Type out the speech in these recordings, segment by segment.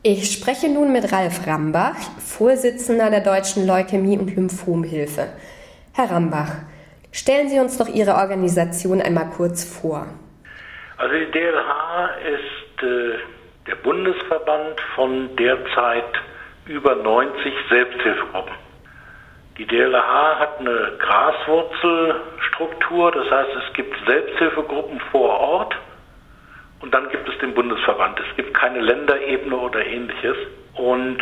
Ich spreche nun mit Ralf Rambach, Vorsitzender der Deutschen Leukämie- und Lymphomhilfe. Herr Rambach, stellen Sie uns doch Ihre Organisation einmal kurz vor. Also die DLH ist der Bundesverband von derzeit über 90 Selbsthilfegruppen. Die DLH hat eine Graswurzelstruktur, das heißt, es gibt Selbsthilfegruppen vor Ort. Und dann gibt es den Bundesverband. Es gibt keine Länderebene oder ähnliches. Und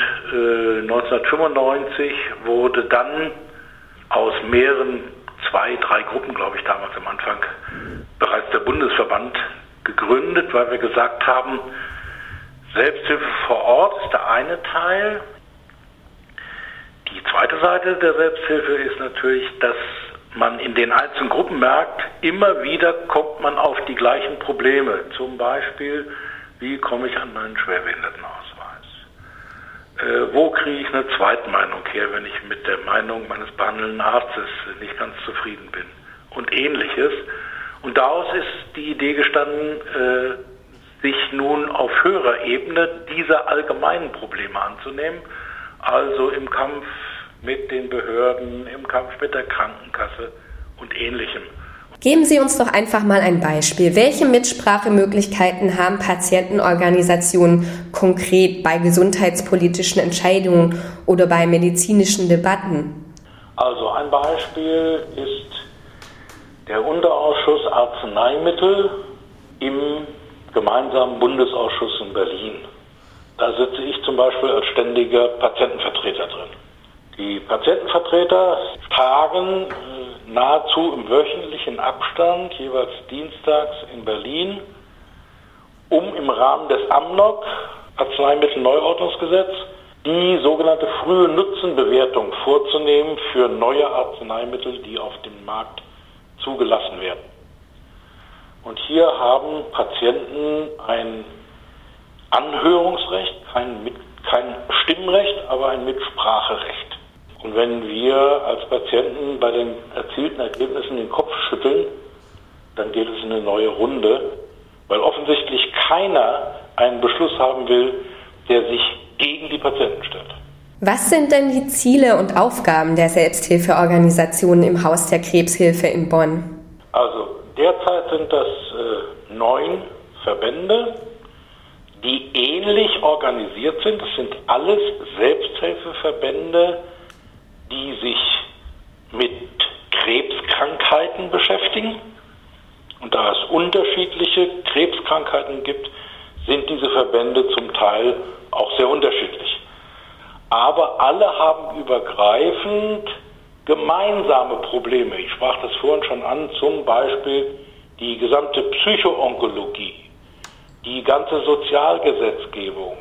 1995 wurde dann aus mehreren, 2, 3 Gruppen, glaube ich, damals am Anfang, bereits der Bundesverband gegründet, weil wir gesagt haben, Selbsthilfe vor Ort ist der eine Teil. Die zweite Seite der Selbsthilfe ist natürlich, dass man in den einzelnen Gruppen merkt, immer wieder kommt man auf die gleichen Probleme. Zum Beispiel, wie komme ich an meinen Schwerbehindertenausweis? Wo kriege ich eine Zweitmeinung her, wenn ich mit der Meinung meines behandelnden Arztes nicht ganz zufrieden bin? Und ähnliches. Und daraus ist die Idee gestanden, sich nun auf höherer Ebene dieser allgemeinen Probleme anzunehmen. Also im Kampf mit den Behörden, im Kampf mit der Krankenkasse und Ähnlichem. Geben Sie uns doch einfach mal ein Beispiel. Welche Mitsprachemöglichkeiten haben Patientenorganisationen konkret bei gesundheitspolitischen Entscheidungen oder bei medizinischen Debatten? Also ein Beispiel ist der Unterausschuss Arzneimittel im gemeinsamen Bundesausschuss in Berlin. Da sitze ich zum Beispiel als ständiger Patientenvertreter drin. Die Patientenvertreter tagen nahezu im wöchentlichen Abstand, jeweils dienstags in Berlin, um im Rahmen des AMNOG, Arzneimittelneuordnungsgesetz, die sogenannte frühe Nutzenbewertung vorzunehmen für neue Arzneimittel, die auf dem Markt zugelassen werden. Und hier haben Patienten ein Anhörungsrecht, kein Stimmrecht, aber ein Mitspracherecht. Und wenn wir als Patienten bei den erzielten Ergebnissen den Kopf schütteln, dann geht es in eine neue Runde, weil offensichtlich keiner einen Beschluss haben will, der sich gegen die Patienten stellt. Was sind denn die Ziele und Aufgaben der Selbsthilfeorganisationen im Haus der Krebshilfe in Bonn? Also derzeit sind das 9 Verbände, die ähnlich organisiert sind. Das sind alles Selbsthilfeverbände, die sich mit Krebskrankheiten beschäftigen. Und da es unterschiedliche Krebskrankheiten gibt, sind diese Verbände zum Teil auch sehr unterschiedlich. Aber alle haben übergreifend gemeinsame Probleme. Ich sprach das vorhin schon an, zum Beispiel die gesamte Psychoonkologie, die ganze Sozialgesetzgebung,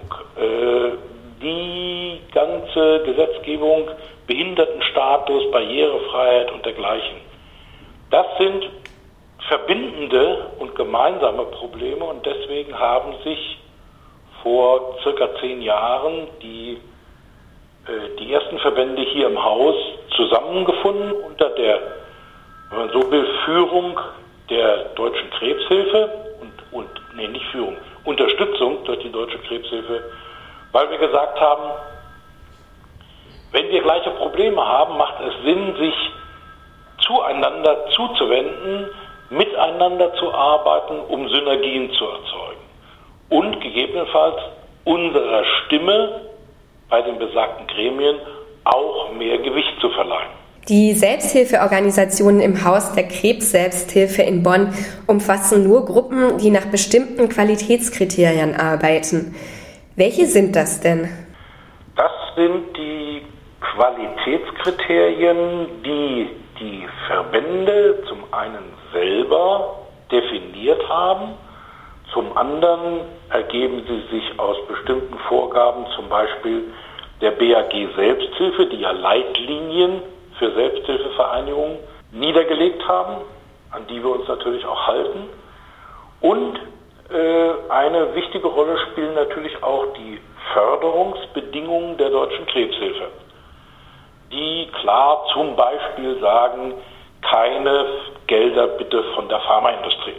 die ganze Gesetzgebung, Behindertenstatus, Barrierefreiheit und dergleichen. Das sind verbindende und gemeinsame Probleme und deswegen haben sich vor circa 10 Jahren die ersten Verbände hier im Haus zusammengefunden unter der, wenn man so will, Führung der Deutschen Krebshilfe Unterstützung durch die Deutsche Krebshilfe, weil wir gesagt haben, wenn wir gleiche Probleme haben, macht es Sinn, sich zueinander zuzuwenden, miteinander zu arbeiten, um Synergien zu erzeugen und gegebenenfalls unserer Stimme bei den besagten Gremien auch mehr Gewicht zu verleihen. Die Selbsthilfeorganisationen im Haus der Krebs-Selbsthilfe in Bonn umfassen nur Gruppen, die nach bestimmten Qualitätskriterien arbeiten. Welche sind das denn? Das sind die Qualitätskriterien, die die Verbände zum einen selber definiert haben, zum anderen ergeben sie sich aus bestimmten Vorgaben, zum Beispiel der BAG Selbsthilfe, die ja Leitlinien für Selbsthilfevereinigungen niedergelegt haben, an die wir uns natürlich auch halten. Und eine wichtige Rolle spielen natürlich auch die Förderungsbedingungen der Deutschen Krebshilfe, die klar zum Beispiel sagen, keine Gelder bitte von der Pharmaindustrie.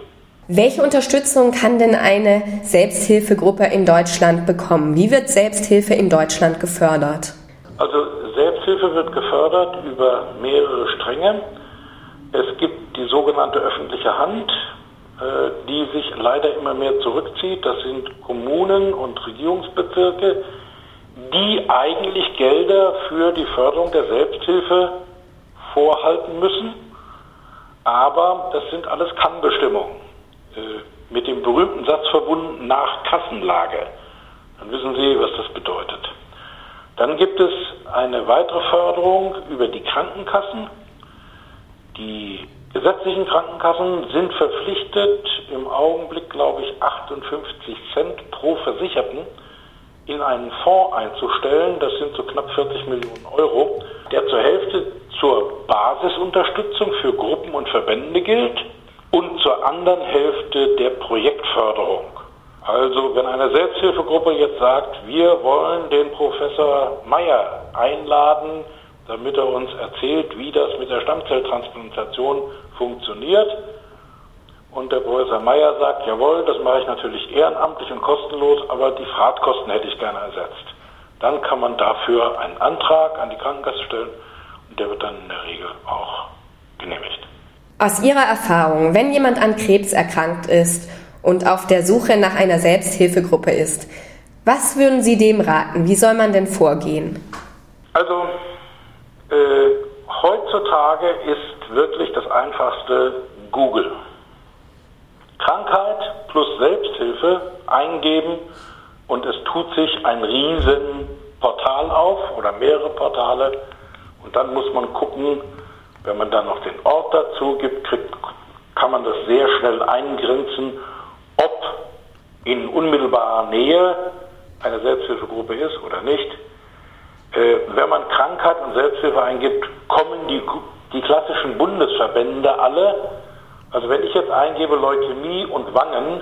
Welche Unterstützung kann denn eine Selbsthilfegruppe in Deutschland bekommen? Wie wird Selbsthilfe in Deutschland gefördert? Also Selbsthilfe wird gefördert über mehrere Stränge. Es gibt die sogenannte öffentliche Hand, die sich leider immer mehr zurückzieht. Das sind Kommunen und Regierungsbezirke, die eigentlich Gelder für die Förderung der Selbsthilfe vorhalten müssen. Aber das sind alles Kannbestimmungen. Mit dem berühmten Satz verbunden, nach Kassenlage. Dann wissen Sie, was das bedeutet. Dann gibt es eine weitere Förderung über die Krankenkassen. Die gesetzlichen Krankenkassen sind verpflichtet, im Augenblick, glaube ich, 58 Cent pro Versicherten in einen Fonds einzustellen. Das sind so knapp 40 Millionen Euro, der zur Hälfte zur Basisunterstützung für Gruppen und Verbände gilt und zur anderen Hälfte der Projektförderung. Also wenn eine Selbsthilfegruppe jetzt sagt, wir wollen den Professor Meyer einladen, damit er uns erzählt, wie das mit der Stammzelltransplantation funktioniert, und der Professor Meyer sagt, jawohl, das mache ich natürlich ehrenamtlich und kostenlos, aber die Fahrtkosten hätte ich gerne ersetzt. Dann kann man dafür einen Antrag an die Krankenkasse stellen und der wird dann in der Regel auch genehmigt. Aus Ihrer Erfahrung, wenn jemand an Krebs erkrankt ist und auf der Suche nach einer Selbsthilfegruppe ist, was würden Sie dem raten? Wie soll man denn vorgehen? Also heutzutage ist wirklich das Einfachste Google. Krankheit plus Selbsthilfe eingeben und es tut sich ein riesen Portal auf oder mehrere Portale und dann muss man gucken, wenn man dann noch den Ort dazu gibt, kann man das sehr schnell eingrenzen, ob in unmittelbarer Nähe eine Selbsthilfegruppe ist oder nicht. Wenn man Krankheit und Selbsthilfe eingibt, kommen die klassischen Bundesverbände alle. Also wenn ich jetzt eingebe Leukämie und Wangen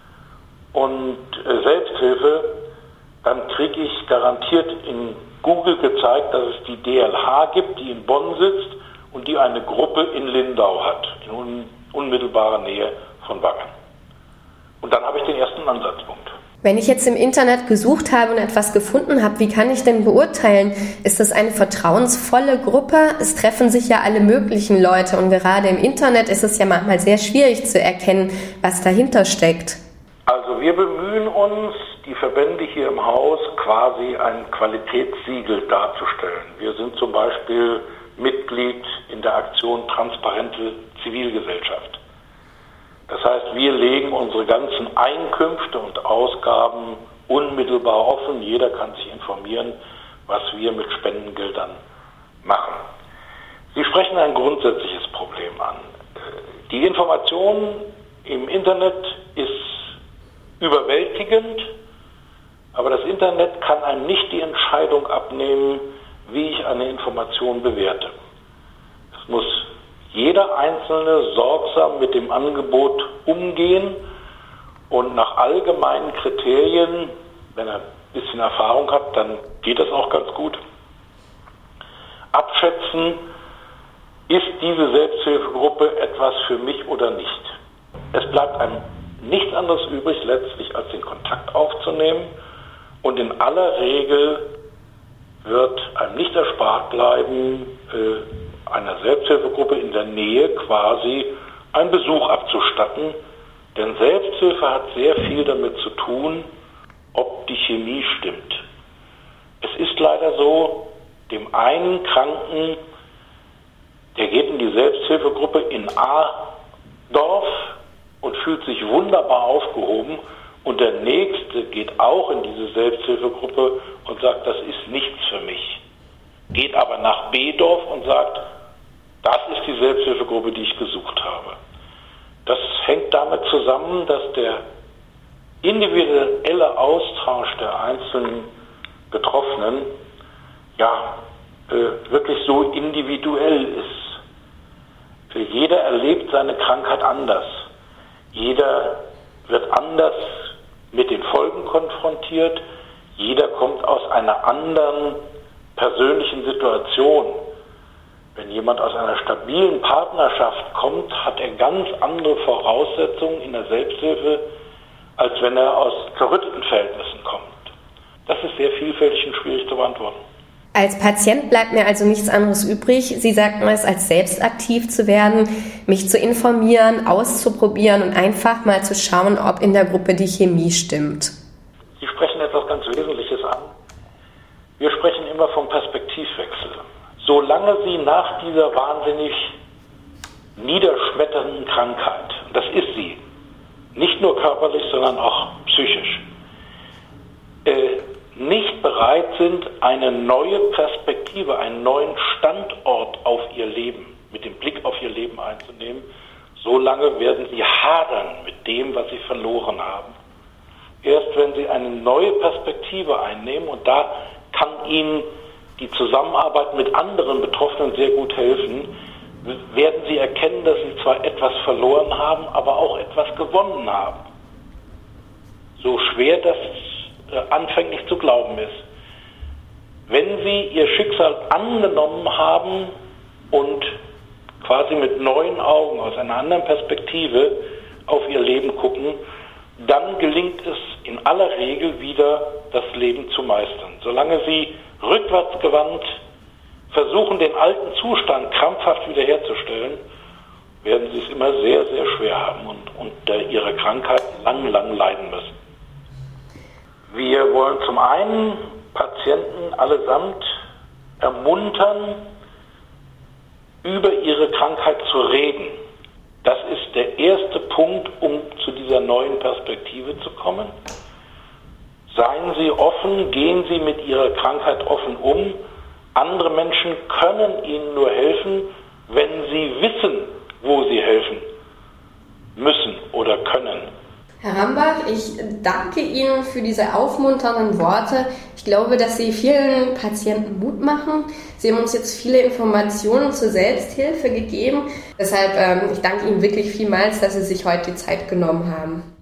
und Selbsthilfe, dann kriege ich garantiert in Google gezeigt, dass es die DLH gibt, die in Bonn sitzt und die eine Gruppe in Lindau hat, in unmittelbarer Nähe von Wangen. Und dann habe ich den ersten Ansatzpunkt. Wenn ich jetzt im Internet gesucht habe und etwas gefunden habe, wie kann ich denn beurteilen, ist das eine vertrauensvolle Gruppe? Es treffen sich ja alle möglichen Leute und gerade im Internet ist es ja manchmal sehr schwierig zu erkennen, was dahinter steckt. Also wir bemühen uns, die Verbände hier im Haus quasi ein Qualitätssiegel darzustellen. Wir sind zum Beispiel Mitglied in der Aktion Transparente Zivilgesellschaft. Das heißt, wir legen unsere ganzen Einkünfte und Ausgaben unmittelbar offen. Jeder kann sich informieren, was wir mit Spendengeldern machen. Sie sprechen ein grundsätzliches Problem an. Die Information im Internet ist überwältigend, aber das Internet kann einem nicht die Entscheidung abnehmen, wie ich eine Information bewerte. Es muss jeder Einzelne sorgsam mit dem Angebot umgehen und nach allgemeinen Kriterien, wenn er ein bisschen Erfahrung hat, dann geht das auch ganz gut, abschätzen, ist diese Selbsthilfegruppe etwas für mich oder nicht. Es bleibt einem nichts anderes übrig, letztlich als den Kontakt aufzunehmen und in aller Regel wird einem nicht erspart bleiben, einer Selbsthilfegruppe in der Nähe quasi einen Besuch abzustatten. Denn Selbsthilfe hat sehr viel damit zu tun, ob die Chemie stimmt. Es ist leider so, dem einen Kranken, der geht in die Selbsthilfegruppe in A-Dorf und fühlt sich wunderbar aufgehoben und der Nächste geht auch in diese Selbsthilfegruppe und sagt, das ist nichts für mich. Geht aber nach B-Dorf und sagt, das ist die Selbsthilfegruppe, die ich gesucht habe. Das hängt damit zusammen, dass der individuelle Austausch der einzelnen Betroffenen wirklich so individuell ist. Jeder erlebt seine Krankheit anders. Jeder wird anders mit den Folgen konfrontiert. Jeder kommt aus einer anderen persönlichen Situation. Wenn jemand aus einer stabilen Partnerschaft kommt, hat er ganz andere Voraussetzungen in der Selbsthilfe, als wenn er aus zerrütteten Verhältnissen kommt. Das ist sehr vielfältig und schwierig zu beantworten. Als Patient bleibt mir also nichts anderes übrig. Sie sagten es, als selbst aktiv zu werden, mich zu informieren, auszuprobieren und einfach mal zu schauen, ob in der Gruppe die Chemie stimmt. Sie sprechen etwas ganz Wesentliches an. Wir sprechen immer vom Perspektivwechsel. Solange Sie nach dieser wahnsinnig niederschmetternden Krankheit, und das ist sie, nicht nur körperlich, sondern auch psychisch, nicht bereit sind, eine neue Perspektive, einen neuen Standort auf ihr Leben, mit dem Blick auf ihr Leben einzunehmen, solange werden sie hadern mit dem, was sie verloren haben. Erst wenn sie eine neue Perspektive einnehmen, und da kann ihnen die Zusammenarbeit mit anderen Betroffenen sehr gut helfen, werden sie erkennen, dass sie zwar etwas verloren haben, aber auch etwas gewonnen haben. So schwer das anfänglich zu glauben ist. Wenn sie ihr Schicksal angenommen haben und quasi mit neuen Augen, aus einer anderen Perspektive auf ihr Leben gucken, dann gelingt es in aller Regel wieder, das Leben zu meistern. Solange sie rückwärtsgewandt versuchen, den alten Zustand krampfhaft wiederherzustellen, werden sie es immer sehr, sehr schwer haben und unter ihrer Krankheit lang leiden müssen. Wir wollen zum einen Patienten allesamt ermuntern, über ihre Krankheit zu reden. Das ist der erste Punkt, um zu dieser neuen Perspektive zu kommen. Seien Sie offen, gehen Sie mit Ihrer Krankheit offen um. Andere Menschen können Ihnen nur helfen, wenn Sie wissen, wo Sie helfen müssen oder können. Herr Rambach, ich danke Ihnen für diese aufmunternden Worte. Ich glaube, dass Sie vielen Patienten Mut machen. Sie haben uns jetzt viele Informationen zur Selbsthilfe gegeben. Deshalb, ich danke Ihnen wirklich vielmals, dass Sie sich heute die Zeit genommen haben.